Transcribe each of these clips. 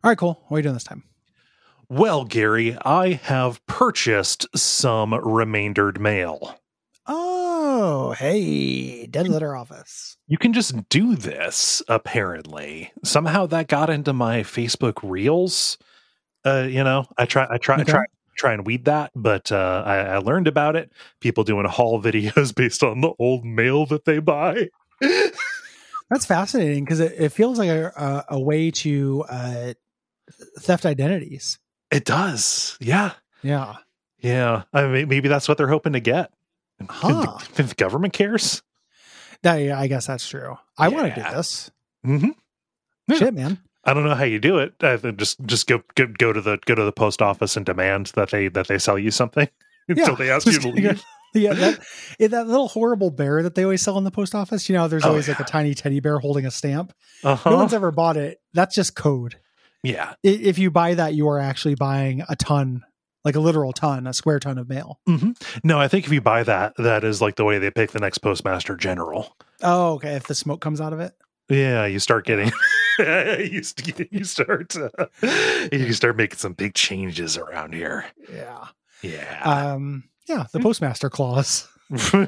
All right, cool. What are you doing this time? Well, Gary, I have purchased some remaindered mail. Oh, hey, Dead Letter Office. You can just do this, apparently. Somehow that got into my Facebook Reels. I try and weed that, but I learned about it. People doing haul videos based on the old mail that they buy. That's fascinating because it feels like a way to theft identities. It does. Yeah. Yeah. Yeah. I mean, maybe that's what they're hoping to get. Huh. If the government cares. I guess that's true. I want to do this. Mm-hmm. Yeah. Shit, man. I don't know how you do it. Just go to the post office and demand that they sell you something until they ask you to leave. Yeah, that little horrible bear that they always sell in the post office. You know, there's always like a tiny teddy bear holding a stamp. Uh-huh. No one's ever bought it. That's just code. Yeah. If you buy that, you are actually buying a ton, like a literal ton, a square ton of mail. Mm-hmm. No, I think if you buy that is like the way they pick the next postmaster general. Oh, okay. If the smoke comes out of it. Yeah, you start getting, you start making some big changes around here. Yeah. Yeah. The postmaster clause. Cool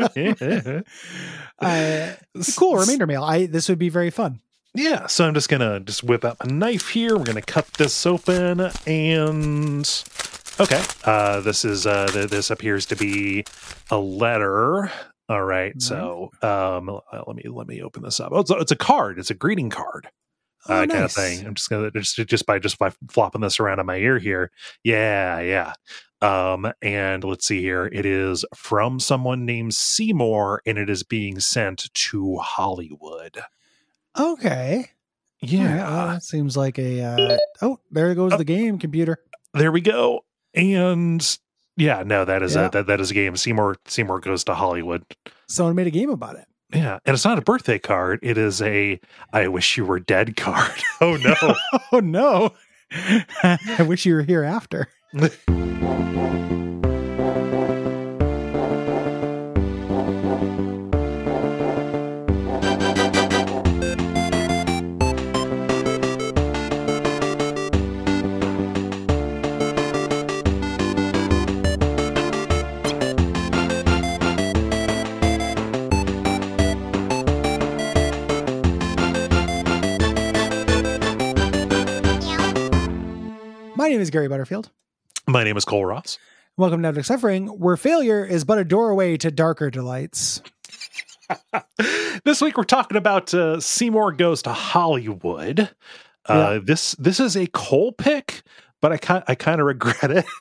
remainder mail. This would be very fun. Yeah, so I'm just gonna whip out a knife here. We're gonna cut this open, and okay, this appears to be a letter. All right, so let me open this up. Oh, it's a card. It's a greeting card, kind of thing. I'm just gonna just by flopping this around in my ear here. Yeah. And let's see here. It is from someone named Seymour, and it is being sent to Hollywood. Okay. Yeah. That seems like a there goes the game computer. There we go. And yeah, no, that is a game. Seymour goes to Hollywood. Someone made a game about it. Yeah, and it's not a birthday card. It is a I wish you were dead card. Oh no. Oh no. I wish you were here after. My name is Gary Butterfield. My name is Cole Ross. Welcome to Abject Suffering, where failure is but a doorway to darker delights. This week we're talking about Seymour Goes to Hollywood. This is a Cole pick, but I kind of regret it.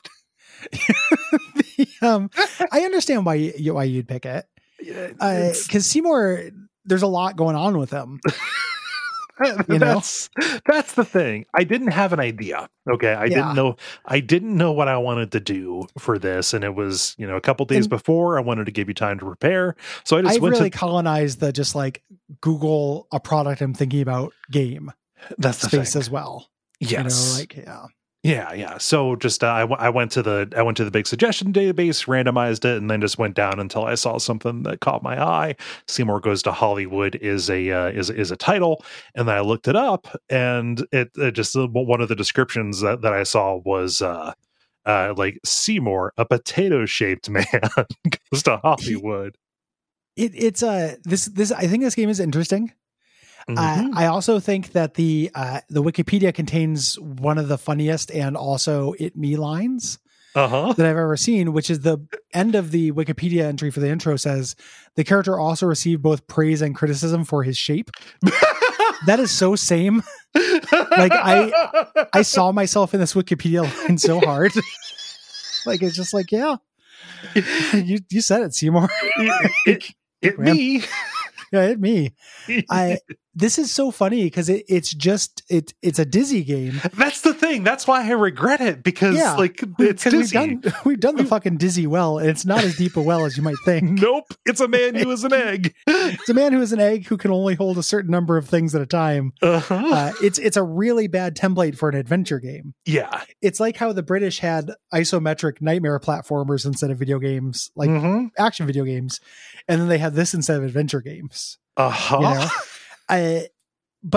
I understand why you'd pick it. Because Seymour, there's a lot going on with him. That's the thing. I didn't have an idea. Okay. I didn't know what I wanted to do for this. And it was, a couple days before. I wanted to give you time to prepare. So I just colonized the just like Google a product I'm thinking about game. That's the space thing. as well. Yes. Yeah. So just I went to the big suggestion database, randomized it, and then just went down until I saw something that caught my eye. Seymour Goes to Hollywood is a title, and then I looked it up, and it just one of the descriptions that I saw was like Seymour, a potato shaped man, goes to Hollywood. This I think this game is interesting. Mm-hmm. I also think that the Wikipedia contains one of the funniest and also it me lines that I've ever seen, which is the end of the Wikipedia entry for the intro says the character also received both praise and criticism for his shape. That is so same. Like I saw myself in this Wikipedia line so hard. Like it's just like, yeah, you said it, Seymour. It me. Yeah, it me. This is so funny because it's a Dizzy game. That's the thing. That's why I regret it because it's Dizzy. We've done the fucking Dizzy well, and it's not as deep a well as you might think. Nope. It's a man who is an egg. It's a man who is an egg who can only hold a certain number of things at a time. It's a really bad template for an adventure game. Yeah. It's like how the British had isometric nightmare platformers instead of video games, like action video games, and then they had this instead of adventure games. But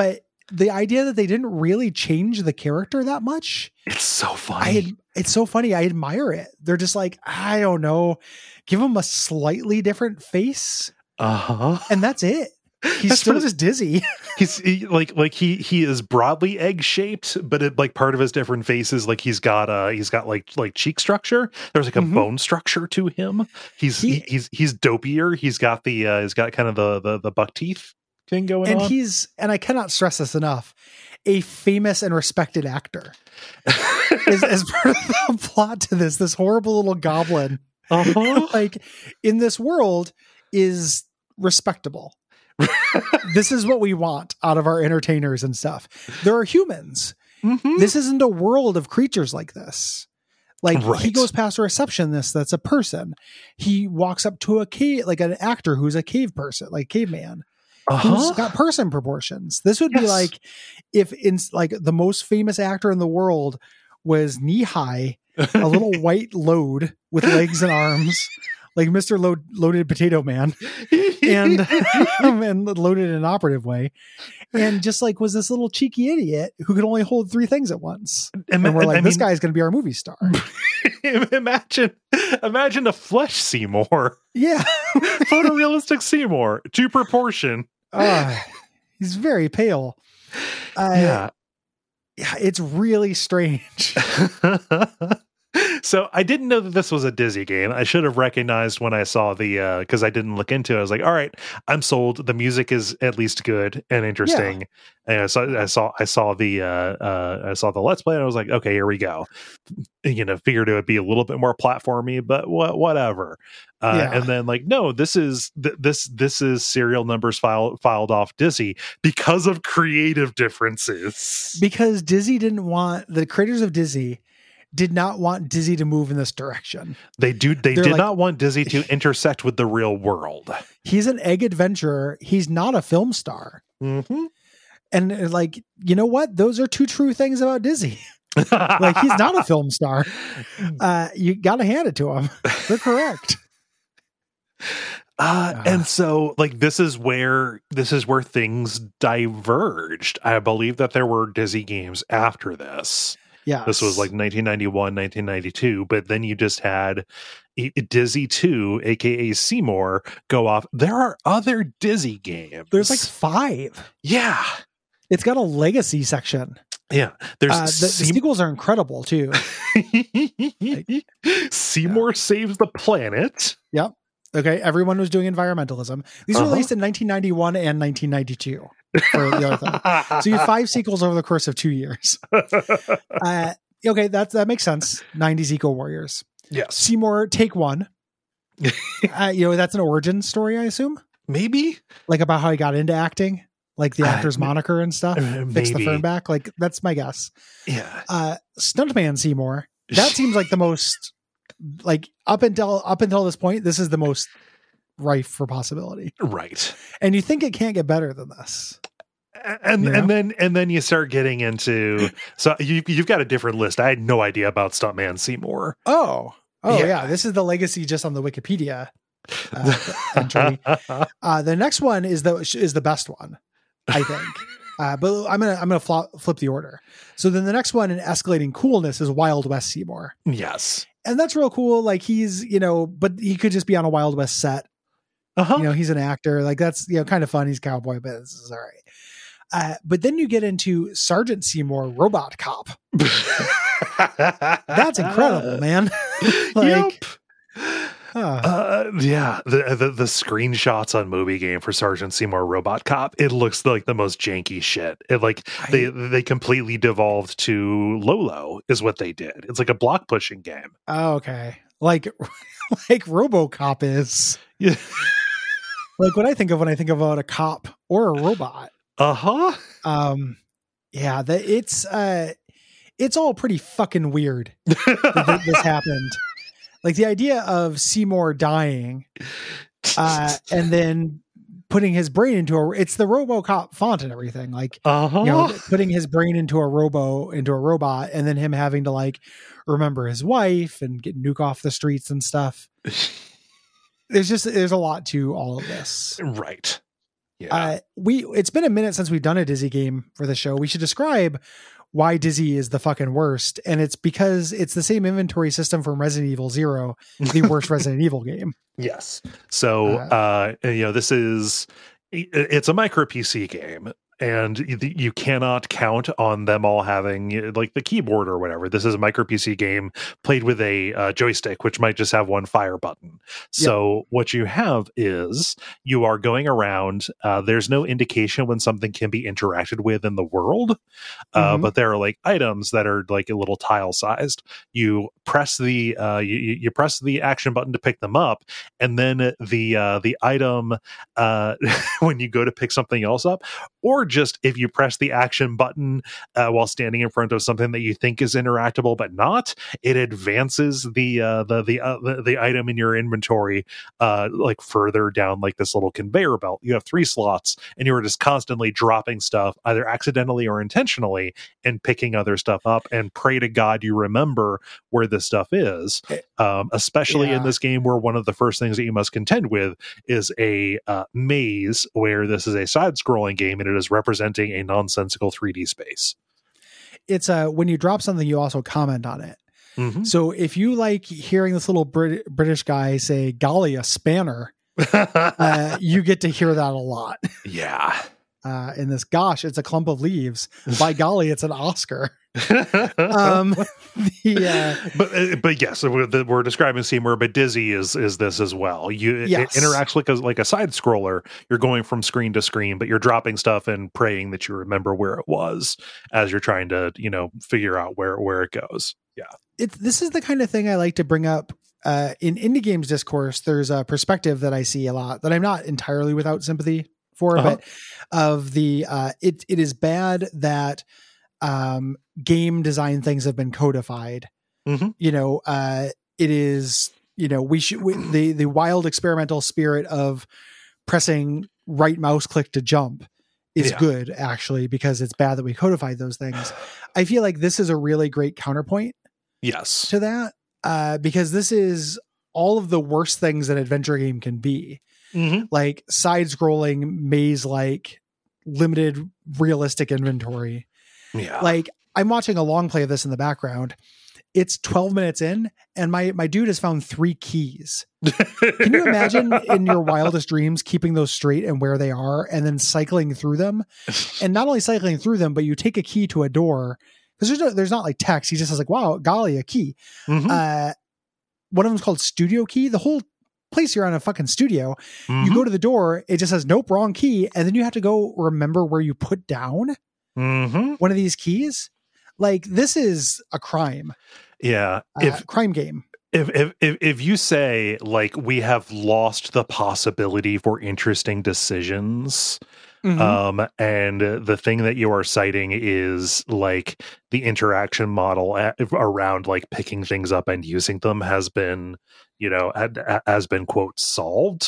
the idea that they didn't really change the character that much. It's so funny. It's so funny. I admire it. They're just like, I don't know, give him a slightly different face. And that's it. He's still just Dizzy. He is broadly egg shaped, but it, like, part of his different faces, like he's got like cheek structure. There's like a bone structure to him. He's dopier. He's got kind of the buck teeth thing going on. And I cannot stress this enough, a famous and respected actor. as part of the plot to this horrible little goblin, like, in this world, is respectable. This is what we want out of our entertainers and stuff. There are humans. This isn't a world of creatures like this. Like, he goes past a receptionist that's a person. He walks up to a cave, like an actor who's a cave person, like caveman, who's got person proportions. This would be like if the most famous actor in the world was knee high, a little white load with legs and arms, like Mr. Loaded Potato Man, and and loaded in an operative way, and just like was this little cheeky idiot who could only hold three things at once. And we're like, this guy's going to be our movie star. Imagine a flesh Seymour. Yeah. Photorealistic Seymour to proportion. He's very pale. Yeah, it's really strange. So I didn't know that this was a Dizzy game. I should have recognized when I saw the because I didn't look into it. I was like, all right, I'm sold. The music is at least good and interesting. And so I saw the Let's Play, and I was like, okay, here we go. Figured it would be a little bit more platformy, but whatever. And then, like, no, this is serial numbers filed off Dizzy because of creative differences. Because Dizzy the creators of Dizzy did not want Dizzy to move in this direction. They did not want Dizzy to intersect with the real world. He's an egg adventurer. He's not a film star. And, like, you know what? Those are two true things about Dizzy. Like, he's not a film star. You got to hand it to him. They're correct. And so, like, this is where things diverged. I believe that there were Dizzy games after this. Yeah, this was like 1991, 1992, but then you just had Dizzy 2, aka Seymour, go off. There are other Dizzy games. There's like 5. Yeah, it's got a legacy section. Yeah, there's the sequels are incredible too. Seymour saves the planet. Yep. Okay, everyone was doing environmentalism. These were released in 1991 and 1992. For the other thing. So you have 5 sequels over the course of 2 years. Okay, that makes sense. 90s Eco Warriors. Yes. Seymour, take 1. That's an origin story, I assume. Maybe, like, about how he got into acting, like the actor's moniker and stuff. Fix the fern back. Like, that's my guess. Yeah. Stuntman Seymour. That seems like the most, like, up until this point, this is the most rife for possibility, right? And you think it can't get better than this, and then you start getting into, so you've got a different list. I had no idea about Stuntman Seymour. Yeah, this is the legacy just on the Wikipedia entry. The next one is the best one, I think. But I'm gonna flip the order. So then the next one in escalating coolness is Wild West Seymour. Yes, and that's real cool. Like, he's but he could just be on a Wild West set. He's an actor. Like, that's, kind of fun. He's a cowboy, but this is all right. But then you get into Sergeant Seymour, Robot Cop. That's incredible, man. Like, yeah, the screenshots on Movie Game for Sergeant Seymour Robot Cop, it looks like the most janky shit. It, like, they completely devolved to Lolo is what they did. It's like a block pushing game. Oh, okay. Like RoboCop is. Yeah. Like, what I think of when I think about a cop or a robot. Yeah, it's all pretty fucking weird that this happened. Like, the idea of Seymour dying, and then putting his brain into it's the RoboCop font and everything. Like, putting his brain into a robot, and then him having to, like, remember his wife and get nuke off the streets and stuff. There's a lot to all of this. Right. Yeah. It's been a minute since we've done a Dizzy game for the show. We should describe why Dizzy is the fucking worst. And it's because it's the same inventory system from Resident Evil 0, the worst Resident Evil game. Yes. So, this it's a micro PC game. And you cannot count on them all having like the keyboard or whatever. This is a micro PC game played with a joystick, which might just have one fire button. So what you have is you are going around. There's no indication when something can be interacted with in the world, but there are like items that are like a little tile sized. You press the you press the action button to pick them up, and then the item when you go to pick something else up, or just if you press the action button while standing in front of something that you think is interactable but not, it advances the item in your inventory like further down like this little conveyor belt. You have 3 slots, and you're just constantly dropping stuff either accidentally or intentionally and picking other stuff up, and pray to God you remember where this stuff is, especially in this game where one of the first things that you must contend with is a maze, where this is a side-scrolling game and it is representing a nonsensical 3D space. It's when you drop something, you also comment on it. So if you like hearing this little British guy say, golly, a spanner, you get to hear that a lot. Yeah. In this, gosh, it's a clump of leaves. By golly, it's an Oscar. But yes, we're describing Seymour, but Dizzy is this as well. It interacts like a side scroller. You're going from screen to screen, but you're dropping stuff and praying that you remember where it was as you're trying to figure out where it goes. Yeah, this is the kind of thing I like to bring up in indie games discourse. There's a perspective that I see a lot that I'm not entirely without sympathy for, but of the it is bad that game design things have been codified. It is the wild experimental spirit of pressing right mouse click to jump is good, actually, because it's bad that we codified those things. I feel like this is a really great counterpoint to that, because this is all of the worst things an adventure game can be. Like side-scrolling, maze-like, limited realistic inventory. Like, I'm watching a long play of this in the background. It's 12 minutes in, and my dude has found 3 keys. Can you imagine in your wildest dreams keeping those straight and where they are, and then cycling through them? And not only cycling through them, but you take a key to a door, because there's not like text. He just says like, wow, golly, a key. One of them's called Studio Key. The whole place you're on a fucking studio. You go to the door, it just says nope, wrong key, and then you have to go remember where you put down one of these keys. Like, this is a crime. Crime game. If you say like we have lost the possibility for interesting decisions, and the thing that you are citing is like the interaction model around like picking things up and using them has been quote solved.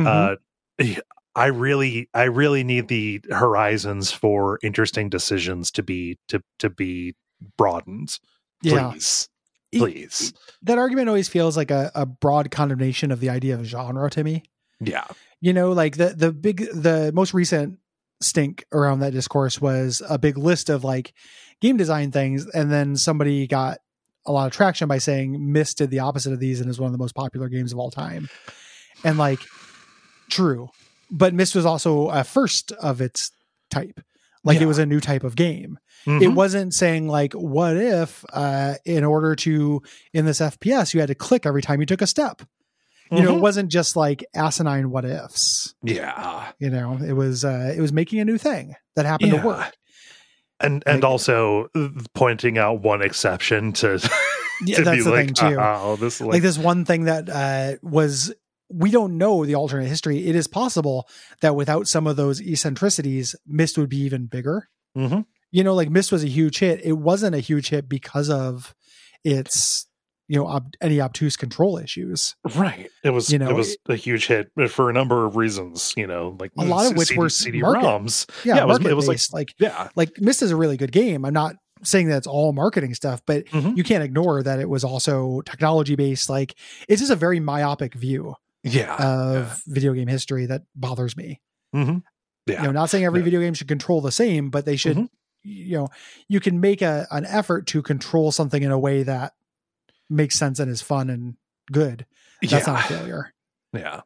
I really need the horizons for interesting decisions to be broadened. Please. That argument always feels like a broad condemnation of the idea of genre to me. Yeah. Like the most recent stink around that discourse was a big list of like game design things. And then somebody got a lot of traction by saying Myst did the opposite of these and is one of the most popular games of all time. And like, true. But Myst was also a first of its type. Like, it was a new type of game. It wasn't saying like, what if in order to, in this FPS, you had to click every time you took a step. It wasn't just like asinine what ifs. It was making a new thing that happened to work. And also pointing out one exception to, to that's the like, thing too. This one thing that was, we don't know the alternate history. It is possible that without some of those eccentricities, Myst would be even bigger. Like Myst was a huge hit. It wasn't a huge hit because of its, any obtuse control issues. Right. It was a huge hit for a number of reasons, like a lot of which were CD-ROMs. It was like Myst is a really good game. I'm not saying that's all marketing stuff, but you can't ignore that it was also technology based. Like, it's just a very myopic view of video game history that bothers me. Yeah. Not saying every video game should control the same, but they should, you can make an effort to control something in a way that makes sense and is fun and good. That's not a failure. Yeah.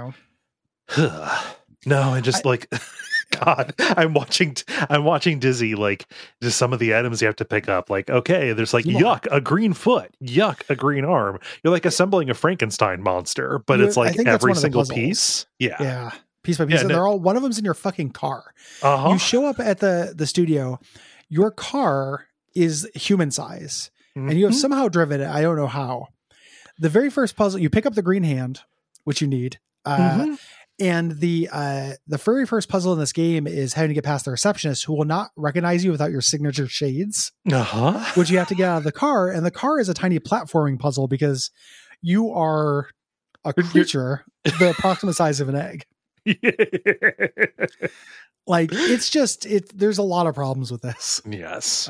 No, and just God, I'm watching Dizzy, just some of the items you have to pick up. Okay, there's yuck, a green foot, yuck, a green arm. You're assembling a Frankenstein monster, but it's every single piece. Yeah. Piece by piece. And they're all, one of them's in your fucking car. You show up at the studio, your car is human size and you have somehow driven it. I don't know how. The very first puzzle, you pick up the green hand, which you need. And the very first puzzle in this game is having to get past the receptionist, who will not recognize you without your signature shades, which you have to get out of the car. And the car is a tiny platforming puzzle because you are a creature the approximate size of an egg. It's just, there's a lot of problems with this. Yes.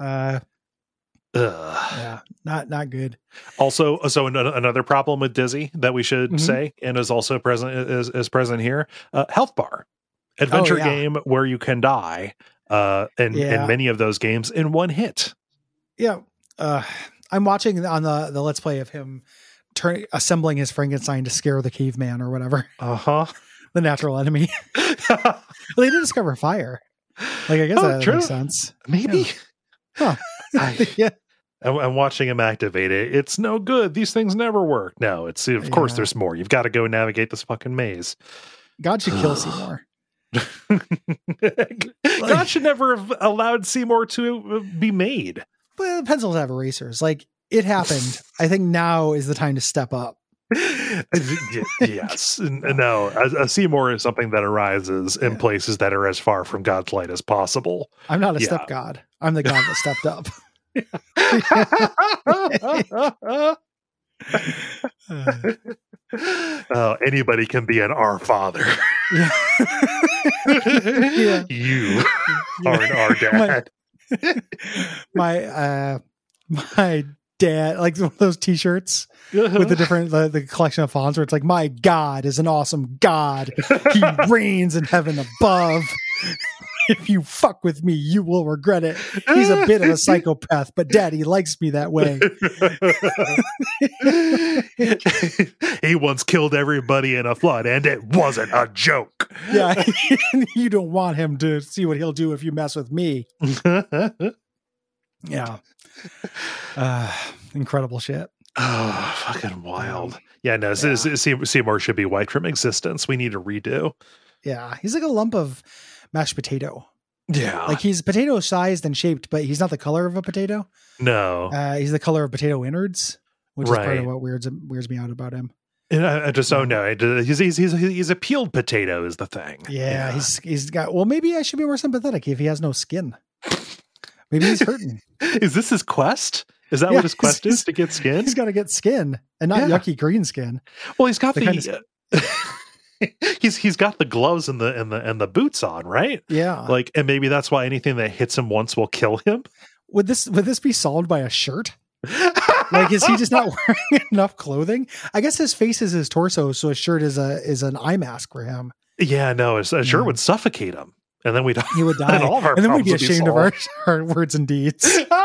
Yeah, not good. Also, another problem with Dizzy that we should say, and is also present is present here. Health bar, adventure game where you can die, in many of those games in one hit. Yeah, I'm watching on the Let's Play of him assembling his Frankenstein to scare the caveman or whatever. The natural enemy. Well, they did discover fire. I guess that makes sense. Maybe. Yeah. Huh. I'm watching him activate it. It's no good. These things never work. No, it's of course there's more. You've got to go navigate this fucking maze. God should kill Seymour. God should never have allowed Seymour to be made. Well, the pencils have erasers. It happened. I think now is the time to step up. Yes. No, a Seymour is something that arises in places that are as far from God's light as possible. I'm not a step god. I'm the god that stepped up. Anybody can be an Our Father. You are an Our Dad. My dad, one of those t-shirts with the different the collection of fonts where it's my God is an awesome God. He reigns in heaven above. If you fuck with me, you will regret it. He's a bit of a psychopath, but Daddy likes me that way. He once killed everybody in a flood, and it wasn't a joke. Yeah, you don't want him to see what he'll do if you mess with me. Yeah. Incredible shit. Oh, fucking wild. Yeah, no, Seymour should be wiped from existence. We need a redo. Yeah, he's like a lump of mashed potato. Yeah. He's potato sized and shaped, but he's not the color of a potato. No. He's the color of potato innards, which is part of what weirds me out about him. And I just don't know. He's a peeled potato is the thing. Yeah. He's got, maybe I should be more sympathetic if he has no skin. Maybe he's hurting. Is this his quest? Is that what his quest is, to get skin? He's got to get skin and not yucky green skin. Well, he's got he's got the gloves and the boots on, right? Yeah. And maybe that's why anything that hits him once will kill him. Would this be solved by a shirt? Is he just not wearing enough clothing? I guess his face is his torso, so a shirt is an eye mask for him. Yeah, no, a shirt would suffocate him. And then he would die. And then we'd be ashamed of our words and deeds.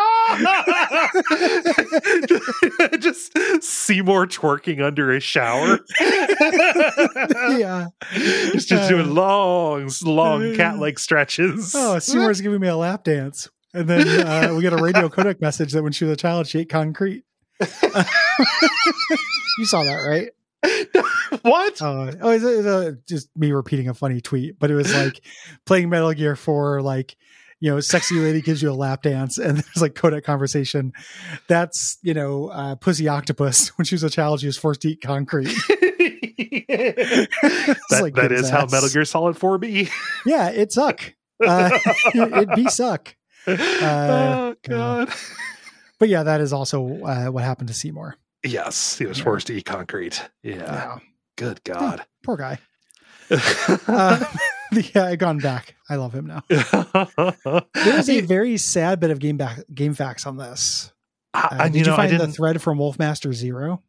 Just Seymour twerking under a shower. Yeah. Just doing long cat-like stretches. Oh, Seymour's giving me a lap dance. And then we get a radio codec message that when she was a child, she ate concrete. You saw that, right? What? It's just me repeating a funny tweet, but it was playing Metal Gear 4, sexy lady gives you a lap dance, and there's codec conversation. That's Pussy Octopus. When she was a child, she was forced to eat concrete. that is how Metal Gear Solid 4 be. Yeah, it suck. It be suck. Oh God. But yeah, that is also what happened to Seymour. Yes, he was forced to eat concrete. Yeah. Good God. Yeah, poor guy. I've gone back. I love him now. There's a very sad bit of game facts on this. Did you find the thread from Wolfmaster Zero?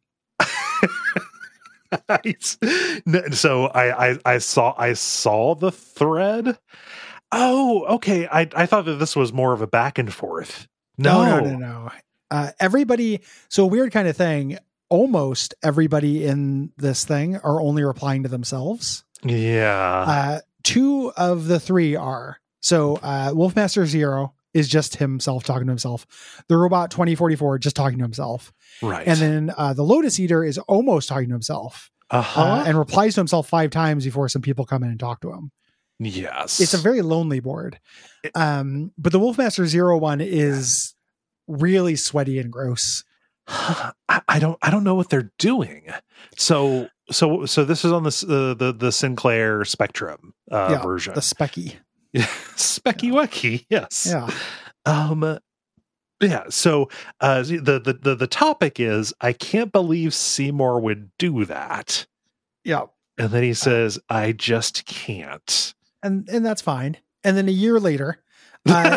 So I saw the thread, Oh, okay. I thought that this was more of a back and forth. No. Everybody. So a weird kind of thing. Almost everybody in this thing are only replying to themselves. Yeah. 2 of the 3 are. So Wolfmaster Zero is just himself talking to himself. The Robot 2044 just talking to himself. Right. And then the Lotus Eater is almost talking to himself. And replies to himself 5 times before some people come in and talk to him. Yes. It's a very lonely board. But the Wolfmaster Zero one is really sweaty and gross. I don't know what they're doing. So this is on the Sinclair Spectrum version. The Specky. Specky Wecky, yes. Yeah. Yeah. So the topic is, I can't believe Seymour would do that. Yeah. And then he says, I just can't. And that's fine. And then a year later, good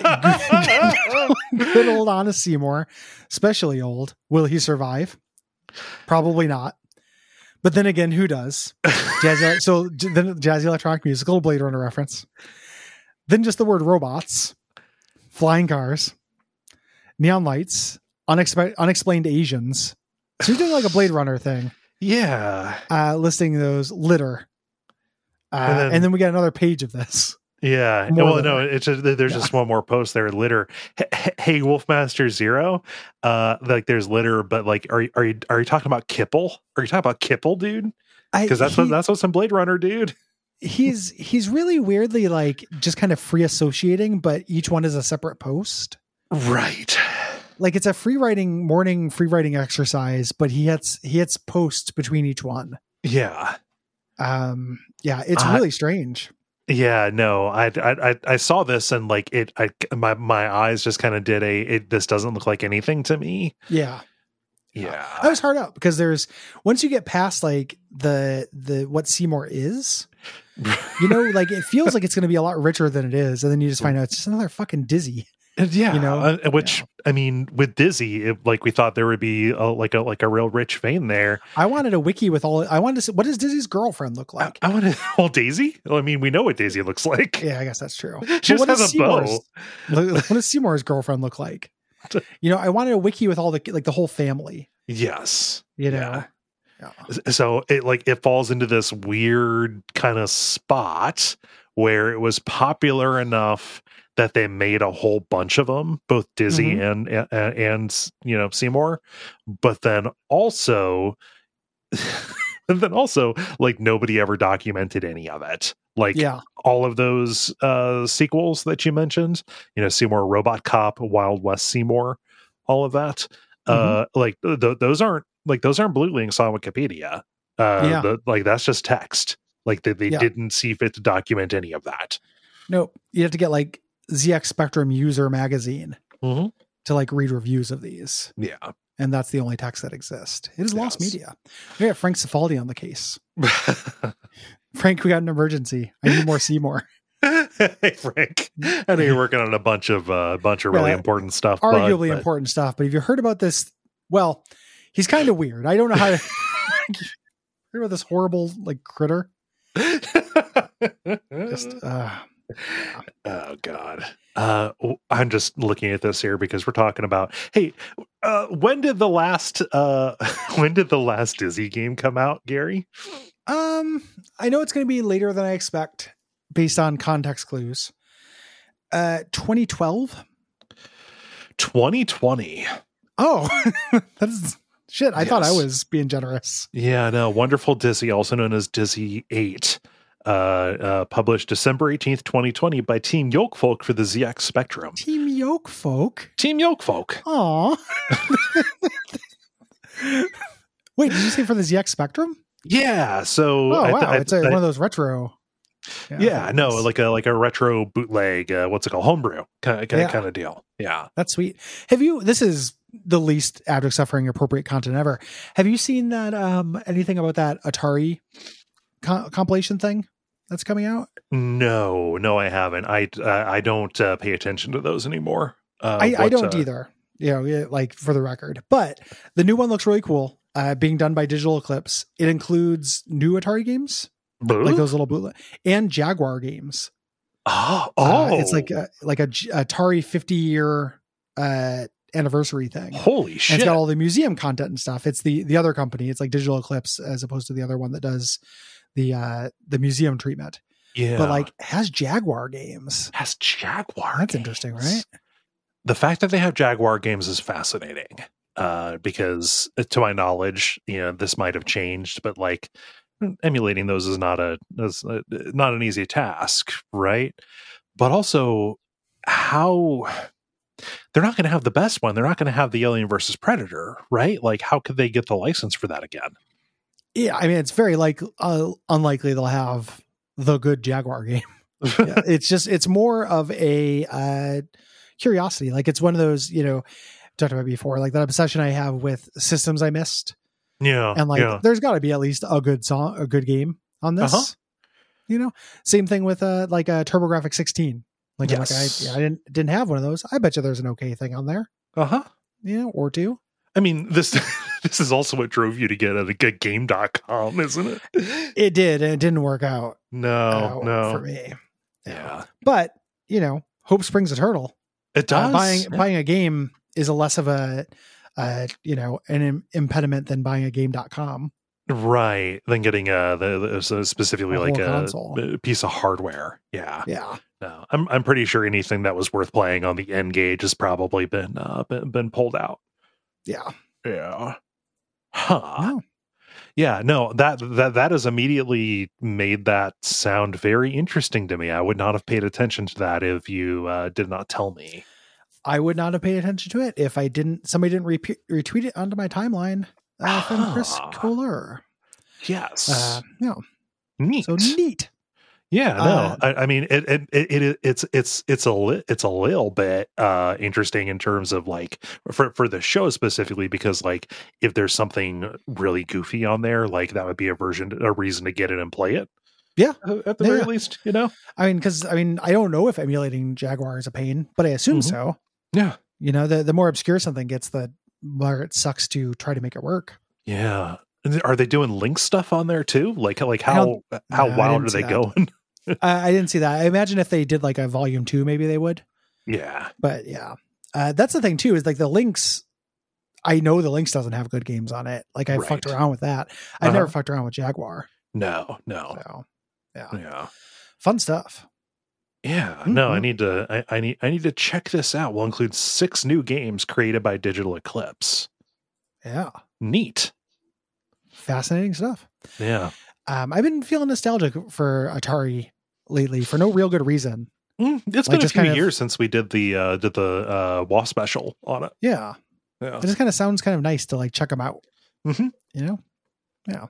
old Honest Seymour, especially old. Will he survive? Probably not. But then again, who does? So then Jazzy Electronic Musical, Blade Runner reference. Then just the word robots, flying cars, neon lights, unexplained Asians. So you're doing like a Blade Runner thing. Yeah. Listing those litter. And then we got another page of this. Yeah. Well, no, it's just, there's just one more post there. Litter. Hey, Wolfmaster Zero. Like there's litter, but like, are you talking about Kipple? Are you talking about Kipple, dude? Because that's what's in Blade Runner, dude. He's really weirdly like just kind of free associating, but each one is a separate post. Right. Like it's a morning free writing exercise, but he hits posts between each one. Yeah. Yeah, it's really strange. Yeah, no, I saw this and like my eyes just kind of did this doesn't look like anything to me. Yeah. Yeah. I was hard up because once you get past like the what Seymour is, like it feels like it's going to be a lot richer than it is. And then you just find out it's just another fucking Dizzy. Yeah, I mean, with Dizzy, we thought there would be a real rich vein there. I wanted a wiki with all. I wanted to see, what does Dizzy's girlfriend look like? I wanted Daisy. Well, I mean, we know what Daisy looks like. Yeah, I guess that's true. She just has a bow. What does Seymour's girlfriend look like? I wanted a wiki with all the whole family. Yes. Yeah. So it falls into this weird kind of spot where it was popular enough that they made a whole bunch of them, both Dizzy and Seymour, but then also like nobody ever documented any of it. All of those sequels that you mentioned, Seymour Robot Cop, Wild West Seymour, all of that. Those aren't blue links on Wikipedia. That's just text. Like they didn't see fit to document any of that. Nope. You have to get like ZX Spectrum User Magazine to like read reviews of these. Yeah. And that's the only text that exists. It is lost media. We got Frank Cifaldi on the case. Frank, we got an emergency. I need more Seymour. Hey, Frank. I know you're working on a bunch of really important stuff. Arguably important stuff. But have you heard about this? Well, he's kind of weird. I don't know how to hear about this horrible like critter. Just oh God. I'm just looking at this here because we're talking about, hey, when did the last Dizzy game come out, Gary? I know it's going to be later than I expect based on context clues. 2012. 2020. Oh, that's shit. I thought I was being generous. Yeah, no. Wonderful Dizzy, also known as Dizzy 8. Published December 18th, 2020 by Team Yolkfolk for the ZX Spectrum. Team Yolkfolk? Team Yolkfolk. Aw. Wait, did you say for the ZX Spectrum? Yeah, so... wow, it's one of those retro... like a retro bootleg, what's it called? Homebrew kind of deal. Yeah. That's sweet. This is the least abject suffering appropriate content ever. Have you seen that, anything about that Atari compilation thing that's coming out? No, I haven't. I don't pay attention to those anymore. I don't either. Like for the record, but the new one looks really cool. Being done by Digital Eclipse. It includes new Atari games, like those little bootleg, and Jaguar games. It's like a Atari 50-year anniversary thing. Holy shit! And it's got all the museum content and stuff. It's the other company. It's like Digital Eclipse as opposed to the other one that does the museum treatment. Yeah, but like has Jaguar games. That's interesting, right? The fact that they have Jaguar games is fascinating. Because to my knowledge, this might have changed, but like emulating those is not an easy task, right? But also, how they're not going to have the best one. They're not going to have the Alien versus Predator, right? Like, how could they get the license for that again? Yeah, I mean, it's very unlikely they'll have the good Jaguar game. Yeah, it's more of a curiosity. Like, it's one of those, talked about before, like that obsession I have with systems I missed. Yeah. And like, there's got to be at least a good game on this. Same thing with like a TurboGrafx 16. Like, yes. I didn't have one of those. I bet you there's an okay thing on there. Or two. I mean, this is also what drove you to get a good game.com, isn't it? It did, and it didn't work out. No, for me. Yeah. But hope springs eternal. It does. Buying a game is a less of an impediment than buying a game.com. Right. Than getting specifically like a piece of hardware. Yeah. Yeah. No, I'm pretty sure anything that was worth playing on the N-Gage has probably been pulled out. Yeah. Yeah. Huh. No. Yeah, no, that has immediately made that sound very interesting to me. I would not have paid attention to that if you did not tell me. I would not have paid attention to it if somebody didn't retweet it onto my timeline from Chris Kohler. Yes. Neat. So neat. Yeah, no, I mean it's a little bit interesting in terms of like for the show specifically, because like if there's something really goofy on there, like that would be a reason to get it and play it. Yeah, at the very least, I mean, I don't know if emulating Jaguar is a pain, but I assume so. Yeah, the more obscure something gets, the more it sucks to try to make it work. Yeah. Are they doing Link stuff on there too? Like how wild are they going? I didn't see that. I imagine if they did like a volume 2, maybe they would. Yeah. But yeah, that's the thing too, is like the Lynx. I know the Lynx doesn't have good games on it. Like I fucked around with that. I've never fucked around with Jaguar. No. So, yeah. Fun stuff. Yeah. Mm-hmm. No, I need to check this out. We'll include 6 new games created by Digital Eclipse. Yeah. Neat. Fascinating stuff. Yeah. I've been feeling nostalgic for Atari lately for no real good reason. It's been a few years since we did the WASP special on it. Yeah. It just kind of sounds kind of nice to like check them out. Mm-hmm. Yeah.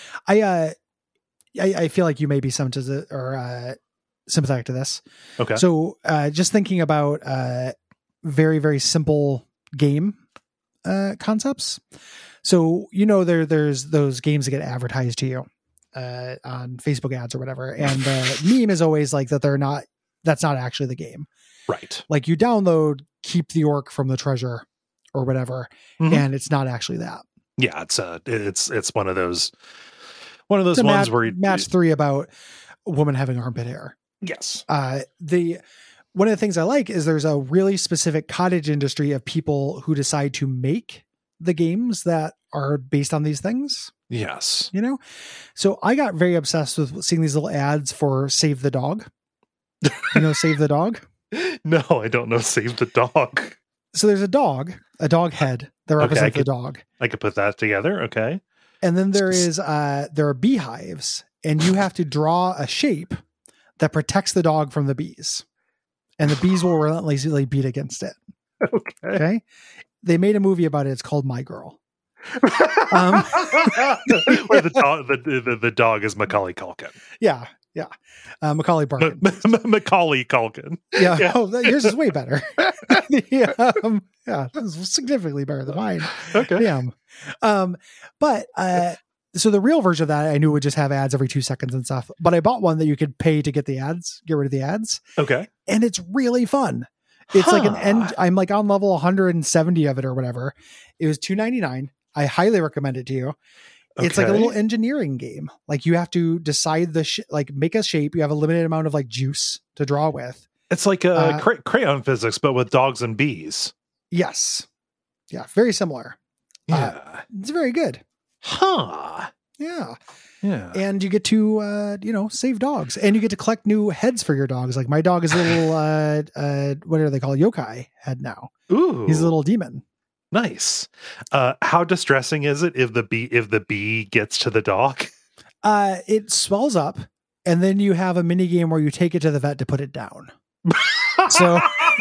I feel like you may be sympathetic to this. Okay. So just thinking about very, very simple game concepts. So, there's those games that get advertised to you on Facebook ads or whatever. And the meme is always like that's not actually the game. Right. Like you download Keep the Orc from the Treasure or whatever, and it's not actually that. Yeah, it's one of those ones where match 3 about a woman having armpit hair. Yes. One of the things I like is there's a really specific cottage industry of people who decide to make the games that are based on these things. Yes. So I got very obsessed with seeing these little ads for Save the Dog. Save the Dog? No, I don't know. Save the Dog. So there's a dog head that represents the dog. I could put that together. Okay. And then there are beehives, and you have to draw a shape that protects the dog from the bees, and the bees will relentlessly beat against it. Okay. They made a movie about it. It's called My Girl. Where the dog is Macaulay Culkin. Yeah. Macaulay Barkin. Macaulay Culkin. Yeah. Oh, yours is way better. This is significantly better than mine. Okay. Damn. But so the real version of that, I knew would just have ads every 2 seconds and stuff. But I bought one that you could pay to get rid of the ads. Okay. And it's really fun. It's like an end. I'm like on level 170 of it or whatever. It was $2.99. I highly recommend it to you. It's like a little engineering game. Like you have to decide make a shape. You have a limited amount of like juice to draw with. It's like crayon physics, but with dogs and bees. Yes. Yeah. Very similar. Yeah. It's very good. Huh. Yeah. Yeah. And you get to, save dogs, and you get to collect new heads for your dogs. Like my dog is a little, what do they call it? Yokai head now. Ooh. He's a little demon. Nice. How distressing is it if the bee gets to the dog? It swells up, and then you have a mini game where you take it to the vet to put it down. So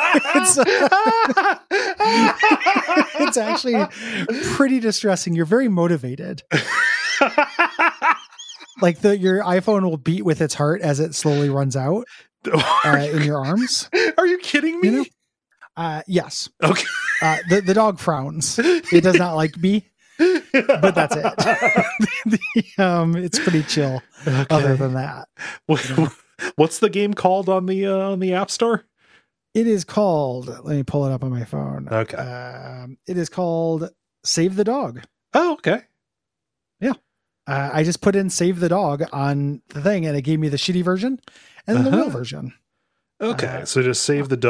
it's actually pretty distressing. You're very motivated. Like your iPhone will beat with its heart as it slowly runs out in your arms. Are you kidding me? Yes. Okay. The dog frowns. It does not like me, but that's it. It's pretty chill. Okay. Other than that, what's the game called on the App Store? It is called. Let me pull it up on my phone. Okay. It is called Save the Dog. Oh, okay. Yeah. I just put in Save the Dog on the thing, and it gave me the shitty version and then the real version. Okay, so just Save the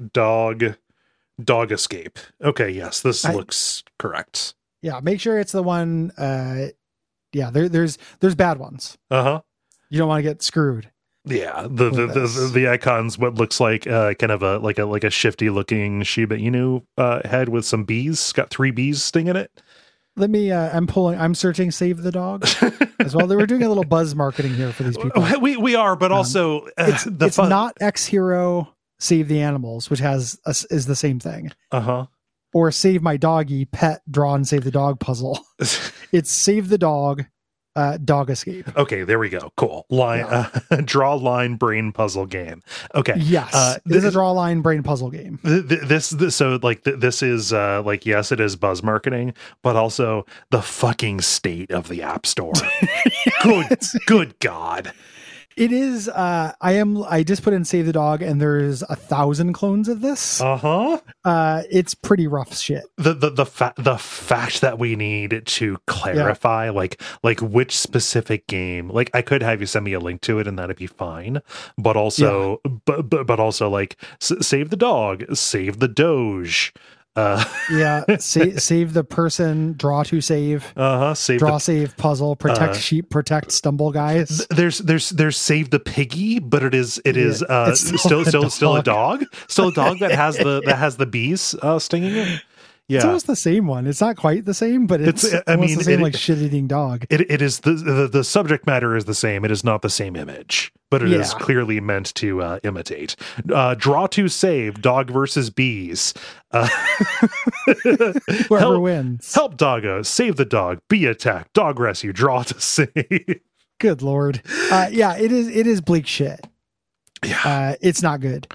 Dog Escape. Okay, yes, this looks correct. Yeah, make sure it's the one. There's bad ones. You don't want to get screwed. Yeah, the icon's what looks like kind of a shifty looking Shiba Inu head with some bees. Got 3 bees stinging it. Let me. I'm searching Save the Dog as well. They were doing a little buzz marketing here for these people. We are, but also it's not X Hero Save the Animals, which is the same thing. Or Save My Doggy Pet Draw and Save the Dog Puzzle. It's Save the Dog. Dog Escape. Okay, there we go. Cool. Draw line brain puzzle game. Okay. Yes. This is a draw line brain puzzle game. This is yes, it is buzz marketing, but also the fucking state of the App Store. Good God. It is. I just put in Save the Dog, and there's 1,000 clones of this. It's pretty rough shit. The fact that we need to clarify, like which specific game. Like I could have you send me a link to it, and that'd be fine. But also, but also, like save the dog, save the Doge. Save the person, draw to save. Save puzzle, protect sheep, protect stumble guys. There's save the piggy, but it is still a dog, still a dog that has the bees stinging it. Yeah, it's almost the same one. It's not quite the same, but it's the same like shit-eating dog. It is the subject matter is the same. It is not the same image, but it is clearly meant to imitate. Draw to save, dog versus bees. Whoever wins. Help doggo, save the dog, bee attack, dog rescue, draw to save. Good Lord. It is bleak shit. Yeah. It's not good.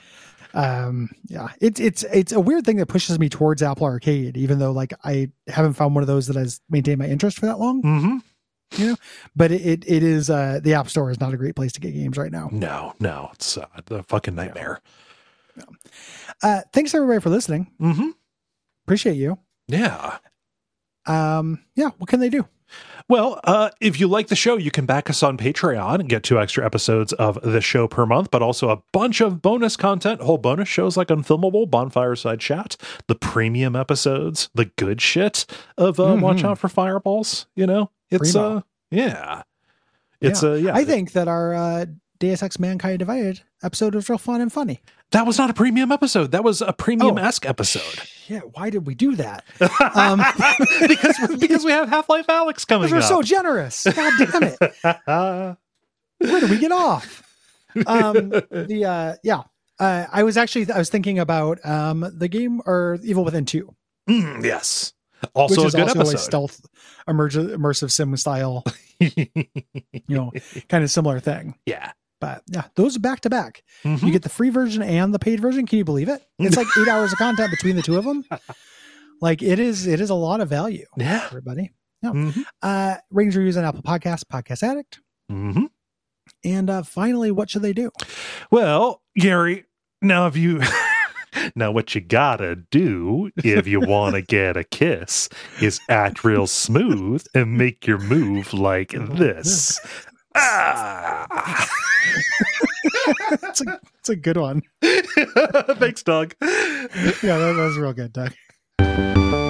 It's a weird thing that pushes me towards Apple Arcade, even though like I haven't found one of those that has maintained my interest for that long. But it is the App Store is not a great place to get games right now. No, it's the fucking nightmare. Thanks everybody for listening. Appreciate you. Yeah. What can they do? Well, if you like the show, you can back us on Patreon and get 2 extra episodes of the show per month, but also a bunch of bonus content, whole bonus shows like Unfilmable, Bonfireside Chat, the premium episodes, the good shit of Watch Out for Fireballs. It's Primo. I think that our Deus Ex Mankind Divided episode was real fun and funny. That was not a premium episode. That was a premium-esque episode. Yeah, why did we do that? Because we have Half-Life Alyx coming up. We're so generous. God damn it. Where do we get off? I was thinking about the game or Evil Within 2. Yes. Also which is a good also episode. A stealth immersive sim style, kind of similar thing. Yeah. But yeah, those are back to back. You get the free version and the paid version. Can you believe it? It's like 8 hours of content between the two of them. Like it is a lot of value. Yeah. Everybody. Yeah. Ratings, reviews on Apple Podcasts, Podcast Addict. And finally, what should they do? Well, Gary, now if you Now, what you gotta do if you want to get a kiss is act real smooth and make your move like this. Ah! It's a good one. Thanks, Doug. Yeah, that was real good, Doug.